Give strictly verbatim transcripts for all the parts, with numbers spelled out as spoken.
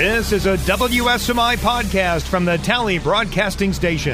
This is a W S M I podcast from the Tally Broadcasting Station.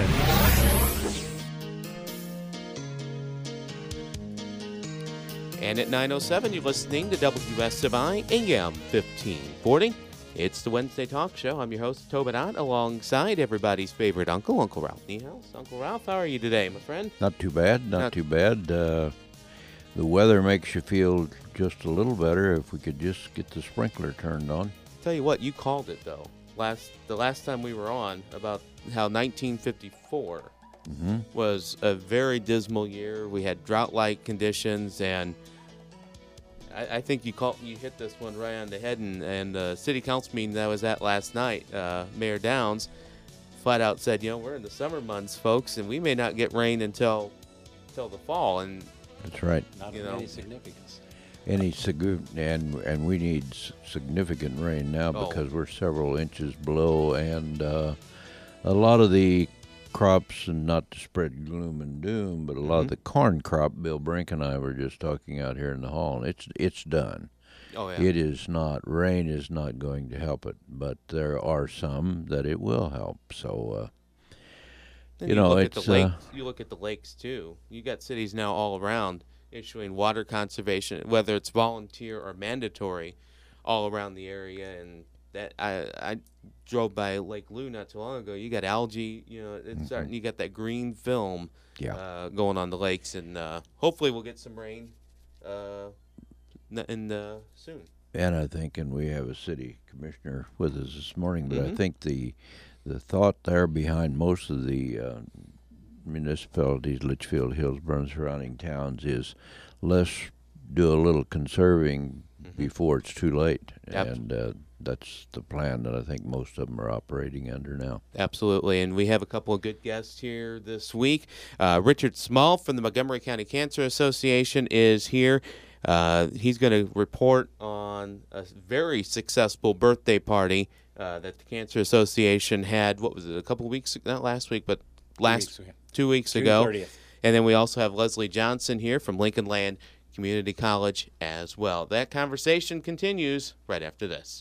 And at nine oh seven, you're listening to W S M I A M fifteen forty. It's the Wednesday Talk Show. I'm your host, Tobin Ott, alongside everybody's favorite uncle, Uncle Ralph Niehaus. Uncle Ralph, how are you today, my friend? Not too bad, not, Not too bad. Uh, the weather makes you feel just a little better if we could just get the sprinkler turned on. Tell you what, you called it, though. Last The last time we were on, about how nineteen fifty-four Mm-hmm. was a very dismal year. We had drought-like conditions, and I, I think you called, you hit this one right on the head. And, and the city council meeting that I was at last night, uh, Mayor Downs flat out said, you know, we're in the summer months, folks, and we may not get rain until until the fall. And That's right. Not You of know. any significance. Any sig- and and we need s- significant rain now Oh. because we're several inches below, and uh, a lot of the crops, and not to spread gloom and doom, but a lot Mhm. of the corn crop, Bill Brink and I were just talking out here in the hall, and it's it's done. oh yeah, It is not, rain is not going to help it, but there are some that it will help. So, uh, Then you know, look it's, at the lakes. uh, You look at the lakes too. You got cities now all around issuing water conservation, whether it's volunteer or mandatory, all around the area. And that I I drove by Lake Lou not too long ago. You got algae. You know, it's starting. You got that green film yeah. uh, going on the lakes, and uh, hopefully we'll get some rain uh, n- in uh, soon. And I think, and we have a city commissioner with us this morning, but I Mhm. think the the thought there behind most of the uh, municipalities, Litchfield, Hillsborough, and surrounding towns, is let's do a little conserving Mhm. before it's too late. Yep. And uh, that's the plan that I think most of them are operating under now. Absolutely, and we have a couple of good guests here this week. Uh, Richard Small from the Montgomery County Cancer Association is here. Uh, he's going to report on a very successful birthday party uh, that the Cancer Association had. What was it? A couple of weeks, not last week, but last weeks ago. two weeks June ago. thirtieth. And then we also have Leslie Johnson here from Lincoln Land Community College as well. That conversation continues right after this.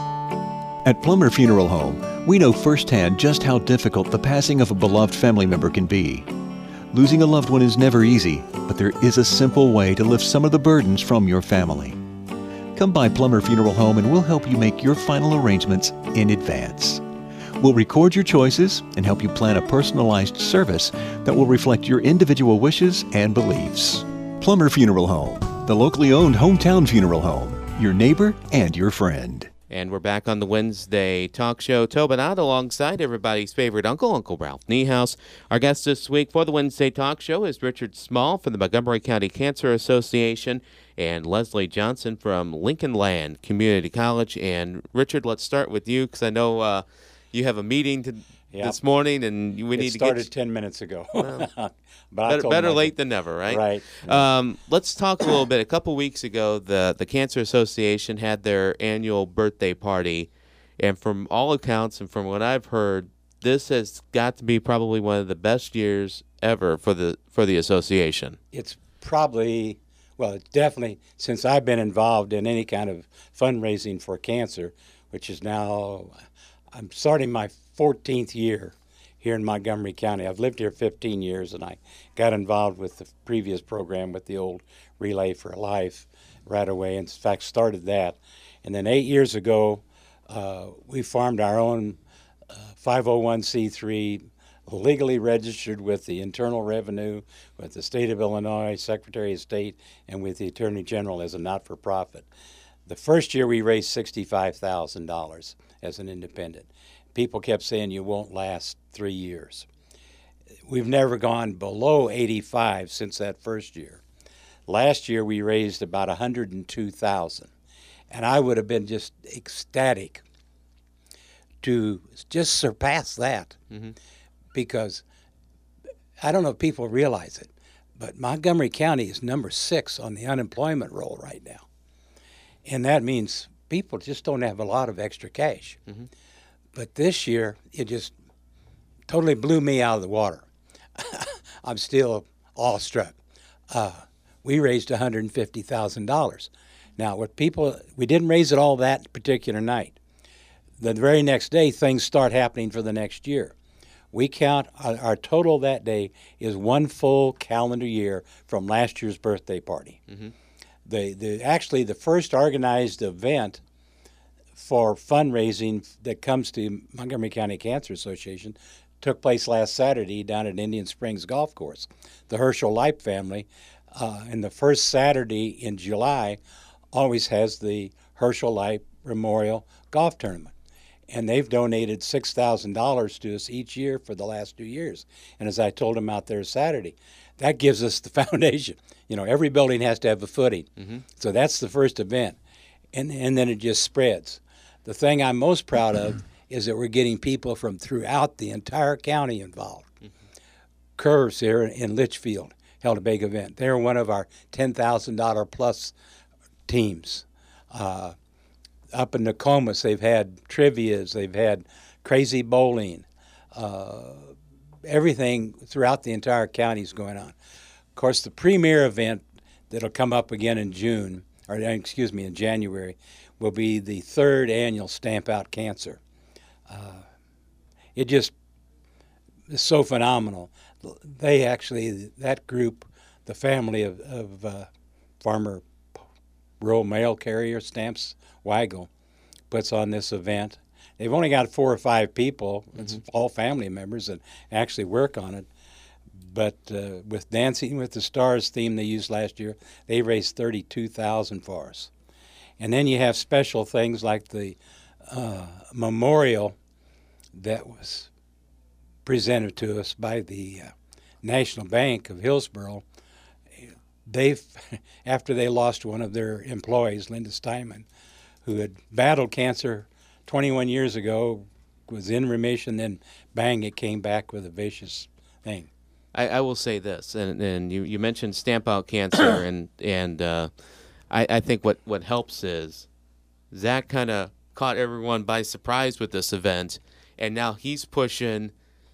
At Plummer Funeral Home, we know firsthand just how difficult the passing of a beloved family member can be. Losing a loved one is never easy, but there is a simple way to lift some of the burdens from your family. Come by Plummer Funeral Home and we'll help you make your final arrangements in advance. We'll record your choices and help you plan a personalized service that will reflect your individual wishes and beliefs. Plummer Funeral Home, the locally owned hometown funeral home, your neighbor and your friend. And we're back on the Wednesday talk show. Tobin Ott alongside everybody's favorite uncle, Uncle Ralph Niehaus. Our guest this week for the Wednesday talk show is Richard Small from the Montgomery County Cancer Association and Leslie Johnson from Lincoln Land Community College. And Richard, let's start with you because I know uh, you have a meeting to, Yep. this morning, and we It need to started get ten minutes ago. Well, but I better, told better them I late could- than never, right? Right. Um, let's talk a little bit. A couple weeks ago, the, the Cancer Association had their annual birthday party, and from all accounts and from what I've heard, this has got to be probably one of the best years ever for the for the association. It's probably, well, it's definitely, since I've been involved in any kind of fundraising for cancer, which is now, I'm starting my fourteenth year here in Montgomery County. I've lived here fifteen years, and I got involved with the previous program with the old Relay for Life right away. In fact, started that. And then eight years ago, uh, we formed our own uh, five oh one c three, legally registered with the Internal Revenue, with the State of Illinois, Secretary of State, and with the Attorney General as a not-for-profit. The first year we raised sixty-five thousand dollars as an independent. People kept saying you won't last three years. We've never gone below eighty-five since that first year. Last year we raised about one hundred two thousand dollars, and I would have been just ecstatic to just surpass that. Mm-hmm. Because I don't know if people realize it, but Montgomery County is number six on the unemployment roll right now. And that means people just don't have a lot of extra cash. Mm-hmm. But this year, it just totally blew me out of the water. I'm still awestruck. Uh, we raised one hundred fifty thousand dollars. Now, what people, we didn't raise it all that particular night. the very next day, things start happening for the next year. We count our, our total that day is one full calendar year from last year's birthday party. Mm-hmm. The the actually the first organized event for fundraising that comes to Montgomery County Cancer Association took place last Saturday down at Indian Springs Golf Course. The Herschel Lipe family, uh, and the first Saturday in July, always has the Herschel Lipe Memorial Golf Tournament. And they've donated six thousand dollars to us each year for the last two years. And as I told them out there Saturday, that gives us the foundation. You know, every building has to have a footing. Mm-hmm. So that's the first event. And, and then it just spreads. The thing I'm most proud of is that we're getting people from throughout the entire county involved. Mm-hmm. Curves here in Litchfield held a big event. They're one of our ten thousand dollars plus teams. Uh, up in Nokomis, they've had trivias, they've had crazy bowling. Uh, everything throughout the entire county is going on. Of course, the premier event that'll come up again in June, or excuse me, in January, will be the third annual Stamp Out Cancer. Uh, it just is so phenomenal. They actually, that group, the family of, of uh, farmer rural mail carrier Stamps Weigel, puts on this event. They've only got four or five people. It's mm-hmm. all family members that actually work on it. But uh, with Dancing with the Stars theme they used last year, they raised thirty-two thousand dollars for us. And then you have special things like the uh, memorial that was presented to us by the uh, National Bank of Hillsborough. They've, after they lost one of their employees, Linda Steinman, who had battled cancer twenty-one years ago, was in remission, then bang, it came back with a vicious thing. I, I will say this, and, and you, you mentioned Stamp Out Cancer, and and uh, I, I think what, what helps is Zach kind of caught everyone by surprise with this event, and now he's pushing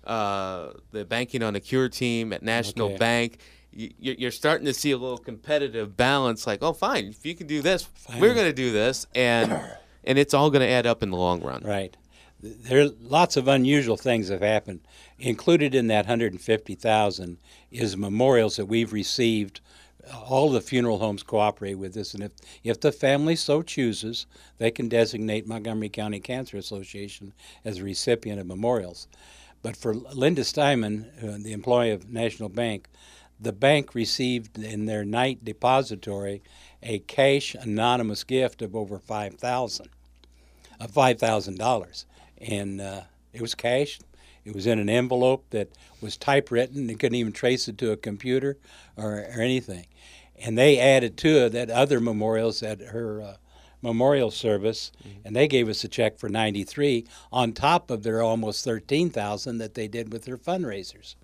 uh, the Banking on a Cure team at National okay. Bank. You, you're starting to see a little competitive balance, like, oh, fine, if you can do this, fine. We're going to do this, and and it's all going to add up in the long run. Right. There are lots of unusual things that have happened. Included in that one hundred fifty thousand dollars is memorials that we've received. All the funeral homes cooperate with this, and if, if the family so chooses, they can designate Montgomery County Cancer Association as a recipient of memorials. But for Linda Steinman, uh, the employee of National Bank, the bank received in their night depository a cash anonymous gift of over five thousand dollars, of five thousand dollars. And uh, it was cash. It was in an envelope that was typewritten. They couldn't even trace it to a computer or, or anything. And they added to it that other memorials at her uh, memorial service, mm-hmm. and they gave us a check for ninety-three on top of their almost thirteen thousand that they did with their fundraisers.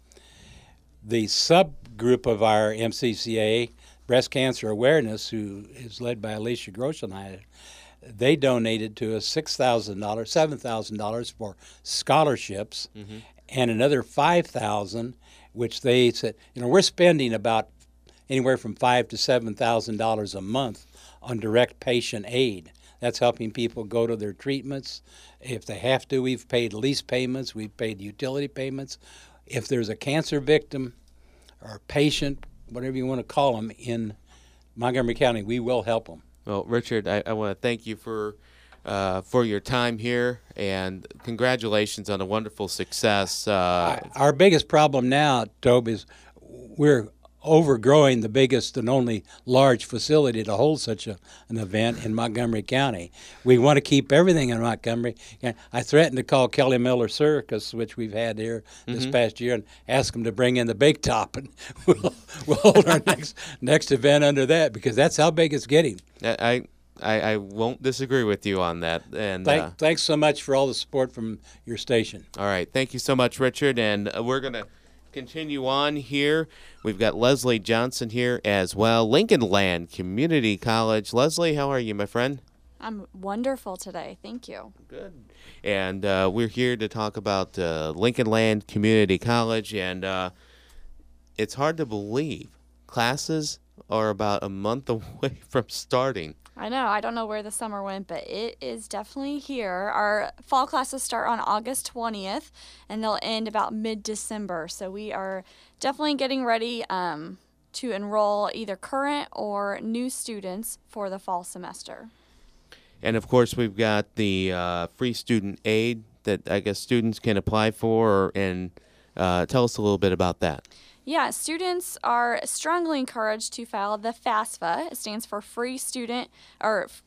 The subgroup of our M C C A, Breast Cancer Awareness, who is led by Alicia Groschenheide, they donated to us six thousand dollars, seven thousand dollars for scholarships, mm-hmm. and another five thousand dollars, which they said, you know, we're spending about anywhere from five thousand to seven thousand dollars a month on direct patient aid. That's helping people go to their treatments. If they have to, we've paid lease payments, we've paid utility payments. If there's a cancer victim or a patient, whatever you want to call them, in Montgomery County, we will help them. Well, Richard, I, I want to thank you for uh, for your time here, and congratulations on a wonderful success. Uh, Our biggest problem now, Tobe, is we're overgrowing the biggest and only large facility to hold such a, an event in Montgomery County. We want to keep everything in Montgomery. I threatened to call Kelly Miller Circus, which we've had here this mm-hmm. past year, and ask them to bring in the big top, and we'll, we'll hold our next next event under that, because that's how big it's getting. I I, I won't disagree with you on that. And Thank, uh, thanks so much for all the support from your station. All right, thank you so much, Richard, and uh, we're gonna continue on here. We've got Leslie Johnson here as well, Lincoln Land Community College. Leslie, how are you, my friend? I'm wonderful today. Thank you. Good. And uh, we're here to talk about uh, Lincoln Land Community College, and uh, it's hard to believe classes are about a month away from starting. I know. I don't know where the summer went, but it is definitely here. Our fall classes start on August twentieth, and they'll end about mid-December. So we are definitely getting ready um, to enroll either current or new students for the fall semester. And, of course, we've got the uh, free student aid that I guess students can apply for, and uh, tell us a little bit about that. Yeah, students are strongly encouraged to file the FAFSA. It stands for Free Student, or f-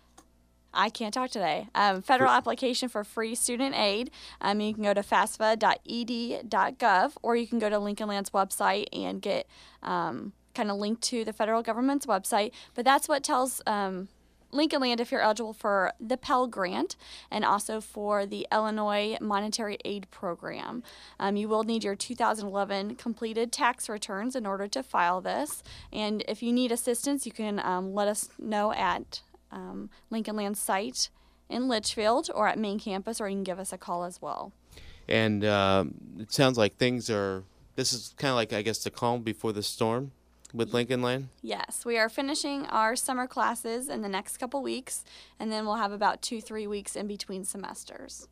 I can't talk today, um, Federal Application for Free Student Aid. Um, you can go to fafsa dot e d dot gov, or you can go to Lincoln Land's website and get um, kind of linked to the federal government's website. But that's what tells um, Lincoln Land if you're eligible for the Pell Grant and also for the Illinois Monetary Aid Program. Um, you will need your two thousand eleven completed tax returns in order to file this. And if you need assistance, you can um, let us know at um, Lincoln Land's site in Litchfield or at main campus, or you can give us a call as well. And um, it sounds like things are, this is kind of like, I guess, the calm before the storm with Lincoln Land? Yes, we are finishing our summer classes in the next couple weeks, and then we'll have about two, three weeks in between semesters.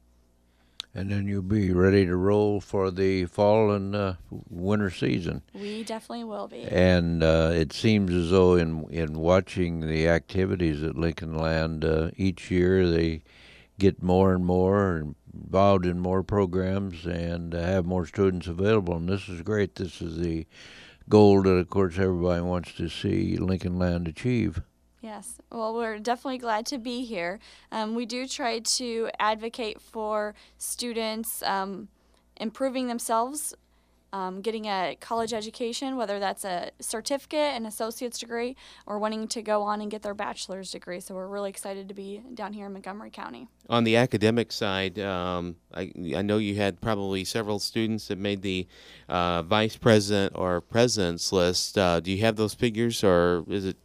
And then you'll be ready to roll for the fall and uh, winter season. We definitely will be. And uh, it seems as though in in watching the activities at Lincoln Land, uh, each year they get more and more involved in more programs and uh, have more students available. And this is great. This is the goal that, of course, everybody wants to see Lincoln Land achieve. Yes. Well, we're definitely glad to be here. Um, we do try to advocate for students um, improving themselves, um, getting a college education, whether that's a certificate, an associate's degree, or wanting to go on and get their bachelor's degree. So we're really excited to be down here in Montgomery County. On the academic side, um, I, I know you had probably several students that made the uh, vice president or president's list. Uh, do you have those figures, or is it?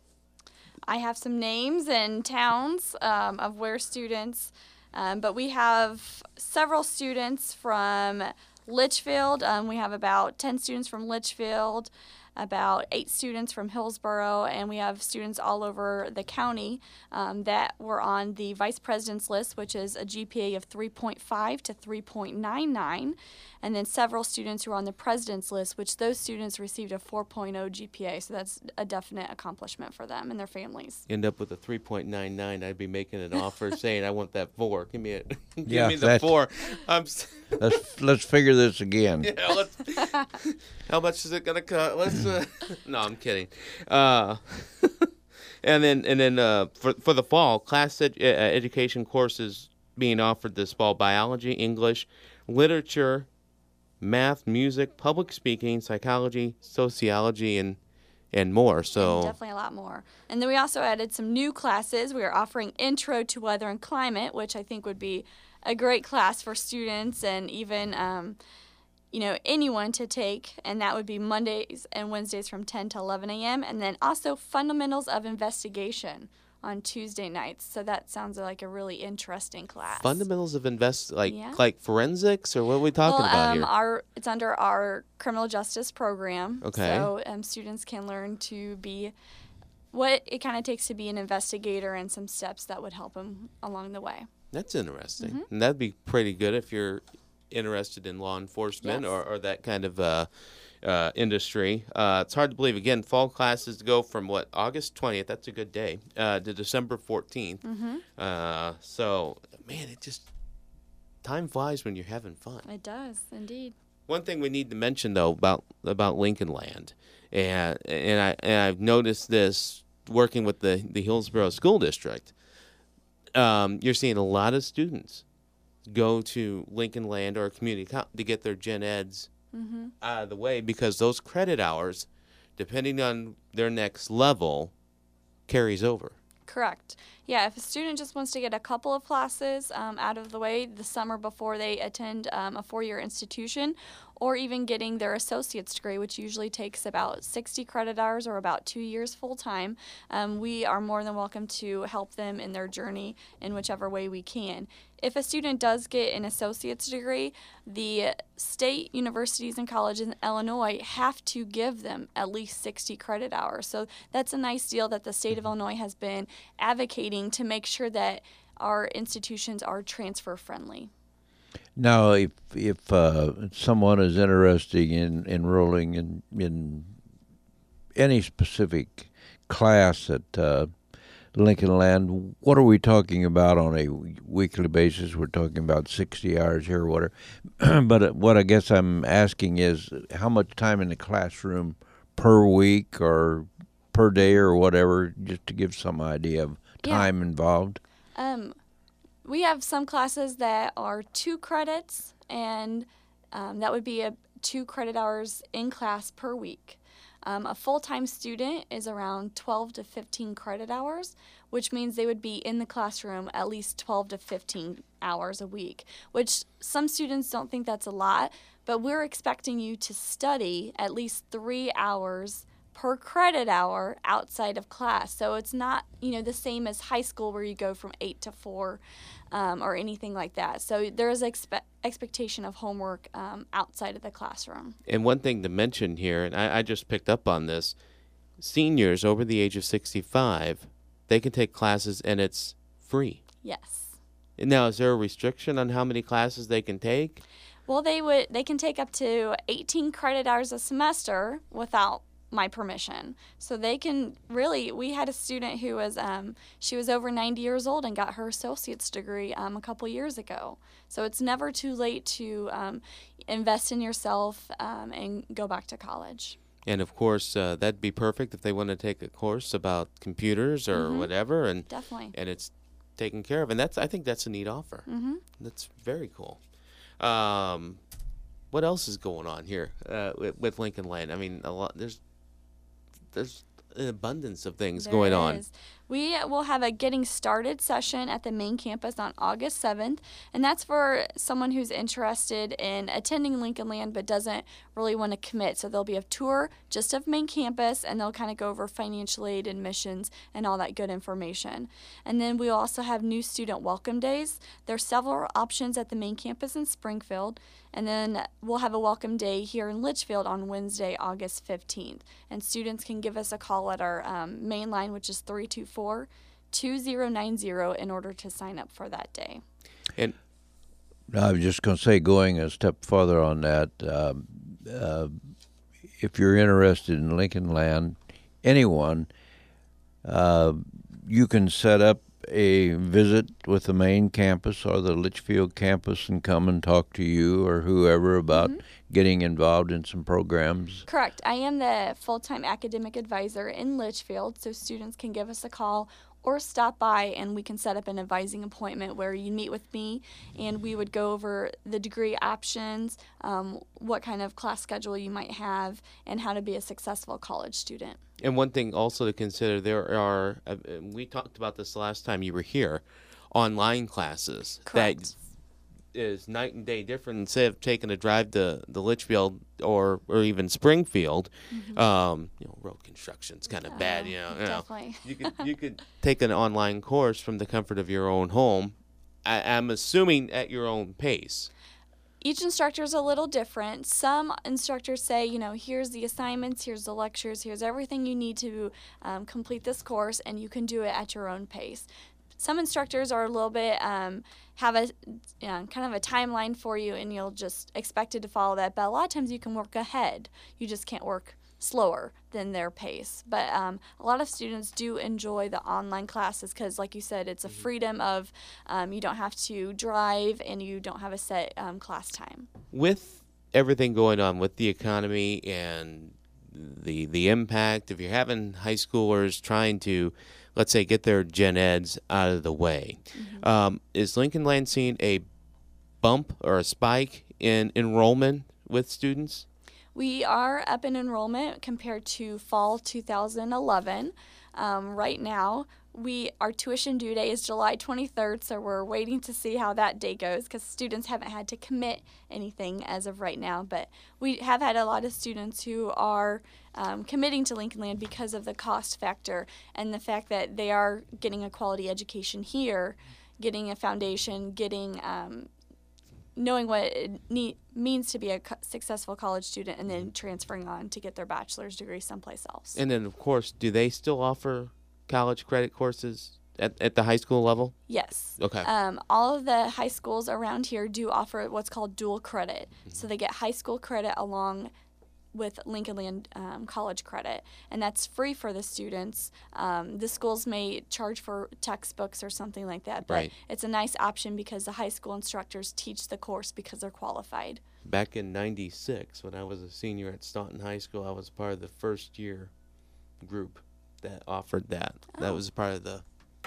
I have some names and towns um, of where students, um, but we have several students from Litchfield. Um, we have about ten students from Litchfield, about eight students from Hillsboro, and we have students all over the county um, that were on the vice president's list, which is a G P A of three point five to three point nine nine, and then several students who are on the president's list, which those students received a four point oh G P A, so that's a definite accomplishment for them and their families. End up with a three point nine nine, I'd be making an offer saying, I want that four. Give me it. Give Yeah, me the that- four. I'm s- Let's let's figure this again. yeah, let's, how much is it going to cost? Let's, uh, no, I'm kidding. Uh, and then, and then uh, for, for the fall, class ed- uh, education courses being offered this fall: biology, English, literature, math, music, public speaking, psychology, sociology, and and more. So And definitely a lot more. And then we also added some new classes. We are offering Intro to Weather and Climate, which I think would be a great class for students and even um, you know, anyone to take, and that would be Mondays and Wednesdays from ten to eleven a.m. And then also Fundamentals of Investigation on Tuesday nights. So that sounds like a really interesting class. fundamentals of invest, like Yeah. like forensics, or what are we talking well, about um, here? Our, it's under our criminal justice program. Okay. So um, students can learn to be what it kind of takes to be an investigator and some steps that would help them along the way. That's interesting. Mm-hmm. And that'd be pretty good if you're interested in law enforcement Yes. or, or that kind of uh, uh, industry. Uh, it's hard to believe. Again, fall classes go from, what, August twentieth, that's a good day, uh, to December fourteenth. Mm-hmm. Uh, so, man, it just, time flies when you're having fun. It does, indeed. One thing we need to mention, though, about about Lincoln Land, and and I and I've noticed this working with the the Hillsboro School District. Um, you're seeing a lot of students go to Lincoln Land or community co- to get their gen eds Mm-hmm. out of the way, because those credit hours, depending on their next level, carries over. Correct. Yeah, if a student just wants to get a couple of classes um, out of the way the summer before they attend um, a four-year institution, or even getting their associate's degree, which usually takes about sixty credit hours or about two years full-time, um, we are more than welcome to help them in their journey in whichever way we can. if a student does get an associate's degree, the state universities and colleges in Illinois have to give them at least sixty credit hours. So that's a nice deal that the state of Illinois has been advocating to make sure that our institutions are transfer friendly. Now, if if uh, someone is interested in enrolling in in any specific class at uh, Lincoln Land, what are we talking about on a weekly basis? We're talking about sixty hours here or whatever. But what I guess I'm asking is how much time in the classroom per week or per day or whatever, just to give some idea of time yeah. involved. Um, we have some classes that are two credits, and um, that would be a two credit hours in class per week. Um, a full-time student is around twelve to fifteen credit hours, which means they would be in the classroom at least twelve to fifteen hours a week, which some students don't think that's a lot, but we're expecting you to study at least three hours per credit hour outside of class. So it's not, you know, the same as high school where you go from eight to four um, or anything like that. So there is expe- expectation of homework um, outside of the classroom. And one thing to mention here, and I, I just picked up on this, seniors over the age of sixty-five, they can take classes and it's free. Yes. Now, is there a restriction on how many classes they can take? Well, they would they can take up to eighteen credit hours a semester without my permission. So they can really, we had a student who was, um, she was over ninety years old and got her associate's degree um, a couple years ago. So it's never too late to um, invest in yourself um, and go back to college. And of course, uh, that'd be perfect if they want to take a course about computers or mm-hmm. whatever, and definitely, and it's taken care of. And that's, I think that's a neat offer. Mm-hmm. That's very cool. Um, what else is going on here uh, with, with Lincoln Land? I mean, a lot. There's There's an abundance of things there going is. on. We will have a getting started session at the main campus on August seventh, and that's for someone who's interested in attending Lincoln Land but doesn't really want to commit. So there'll be a tour just of main campus, and they'll kind of go over financial aid, admissions, and all that good information. And then we'll also have new student welcome days. There's several options at the main campus in Springfield, and then we'll have a welcome day here in Litchfield on Wednesday, August fifteenth. And students can give us a call at our um, main line, which is three two four, two zero nine zero, in order to sign up for that day. And I was just going to say, going a step further on that, uh, uh, if you're interested in Lincoln Land, anyone, uh, you can set up a visit with the main campus or the Litchfield campus and come and talk to you or whoever about mm-hmm. getting involved in some programs. Correct. I am the full-time academic advisor in Litchfield, so students can give us a call or stop by and we can set up an advising appointment where you meet with me and we would go over the degree options, um, what kind of class schedule you might have, and how to be a successful college student. And one thing also to consider, there are, uh, we talked about this last time you were here, online classes. Correct. That is night and day different. Instead of taking a drive to the Litchfield or or even Springfield, mm-hmm. um, you know, road construction's kind of oh, bad. You know, you definitely. know, you could you could take an online course from the comfort of your own home. I, I'm assuming at your own pace. Each instructor is a little different. Some instructors say, you know, here's the assignments, here's the lectures, here's everything you need to um, complete this course, and you can do it at your own pace. Some instructors are a little bit, um, have a you know, kind of a timeline for you, and you'll just expected to follow that. But a lot of times you can work ahead. You just can't work slower than their pace. But um, a lot of students do enjoy the online classes because, like you said, it's a freedom of um, you don't have to drive and you don't have a set um, class time. With everything going on with the economy and the the impact, if you're having high schoolers trying to, let's say, get their gen eds out of the way, mm-hmm. um, is Lincoln Land seeing a bump or a spike in enrollment with students? We are up in enrollment compared to fall two thousand eleven. Um, right now, we our tuition due date is July twenty-third, so we're waiting to see how that day goes because students haven't had to commit anything as of right now. But we have had a lot of students who are um, committing to Lincoln Land because of the cost factor and the fact that they are getting a quality education here. getting a foundation, getting um, knowing what it need, means to be a co- successful college student, and then transferring on to get their bachelor's degree someplace else. And then, of course, do they still offer college credit courses at, at the high school level? Yes. Okay. Um, all of the high schools around here do offer what's called dual credit. Mm-hmm. So they get high school credit along with Lincoln Land um, college credit, and that's free for the students. Um, the schools may charge for textbooks or something like that, but right. it's a nice option because the high school instructors teach the course because they're qualified. Back in ninety-six, when I was a senior at Staunton High School, I was part of the first year group that offered that. Oh. That was part of the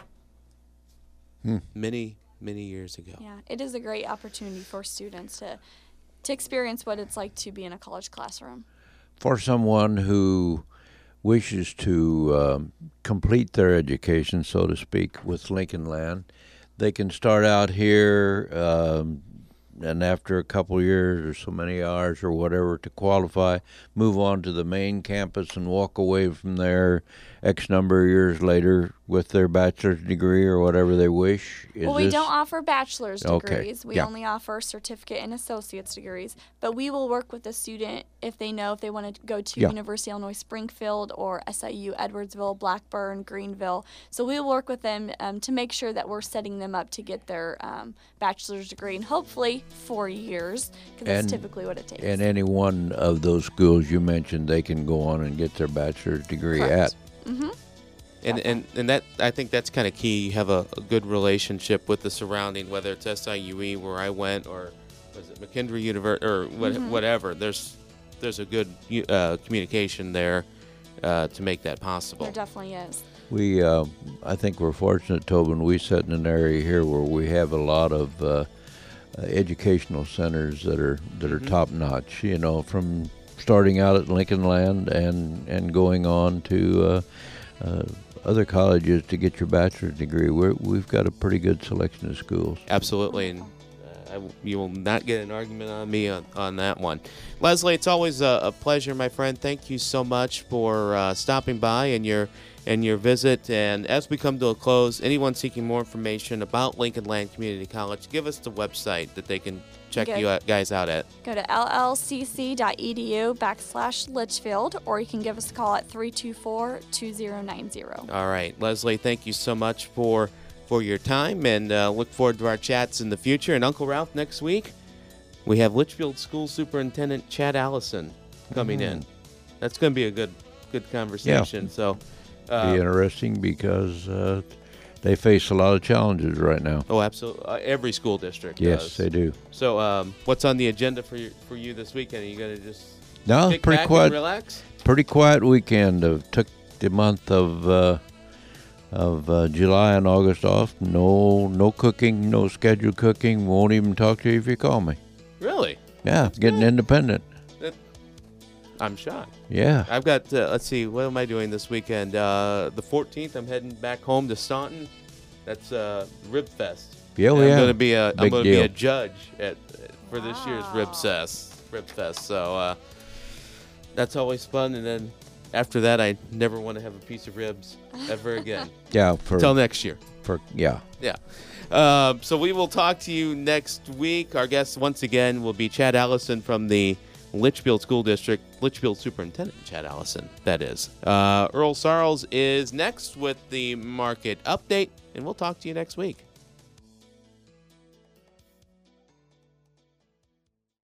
hmm. many, many years ago. Yeah, it is a great opportunity for students to to experience what it's like to be in a college classroom. For someone who wishes to um, complete their education, so to speak, with Lincoln Land, they can start out here, um, and after a couple years or so many hours or whatever to qualify, move on to the main campus and walk away from there X number of years later with their bachelor's degree or whatever they wish. Is well, we this... don't offer bachelor's degrees. Okay. We yeah. only offer certificate and associate's degrees. But we will work with the student if they know if they want to go to yeah. University of Illinois Springfield or S I U Edwardsville, Blackburn, Greenville. So we will work with them um, to make sure that we're setting them up to get their um, bachelor's degree in hopefully four years, because that's typically what it takes. And any one of those schools you mentioned, they can go on and get their bachelor's degree Correct. at. Mm-hmm. And, and and that I think that's kind of key. You have a, a good relationship with the surrounding, whether it's S I U E where I went, or was it McKendree University, or what, mm-hmm. whatever. There's there's a good uh, communication there uh, to make that possible. There definitely is. We, uh, I think we're fortunate, Tobin. We sit in an area here where we have a lot of uh, uh, educational centers that are that are mm-hmm. top notch. You know, from starting out at Lincoln Land and and going on to uh, uh, other colleges to get your bachelor's degree. We're, we've got a pretty good selection of schools. Absolutely, and uh, I, you will not get an argument on me on, on that one. Leslie, it's always a, a pleasure, my friend. Thank you so much for uh, stopping by and your and your visit. And as we come to a close, anyone seeking more information about Lincoln Land Community College, give us the website that they can check Good. you out, guys out at. Go to llcc.edu backslash Litchfield, or you can give us a call at three two four, two zero nine zero. All right. Leslie, thank you so much for for your time, and uh, look forward to our chats in the future. And Uncle Ralph, next week, we have Litchfield School Superintendent Chad Allison coming mm. in. That's going to be a good good conversation. Yeah. So, uh, be interesting because uh, they face a lot of challenges right now. Oh, absolutely. Uh, every school district yes, does. they do. So, um, what's on the agenda for you, for you this weekend? Are you going to just no, kick pretty back quiet, and relax? Pretty quiet weekend. Uh, took the month of uh, of uh, July and August off. No, no cooking, no scheduled cooking. Won't even talk to you if you call me. Really? Yeah, That's getting good. independent. That, I'm shocked. Yeah. I've got, uh, let's see, what am I doing this weekend? Uh, the fourteenth, I'm heading back home to Staunton. That's uh, Rib Fest. Yeah, and yeah. I'm going to be a, I'm Big going to be deal. a judge at for this year's Rib Wow. Fest. Rib Fest. So uh, that's always fun. And then after that, I never want to have a piece of ribs ever again. Yeah, for Until next year. for yeah. Yeah. Um, so we will talk to you next week. Our guest once again will be Chad Allison from the Litchfield School District, Litchfield Superintendent Chad Allison, that is. Uh, Earl Sarles is next with the market update, and we'll talk to you next week.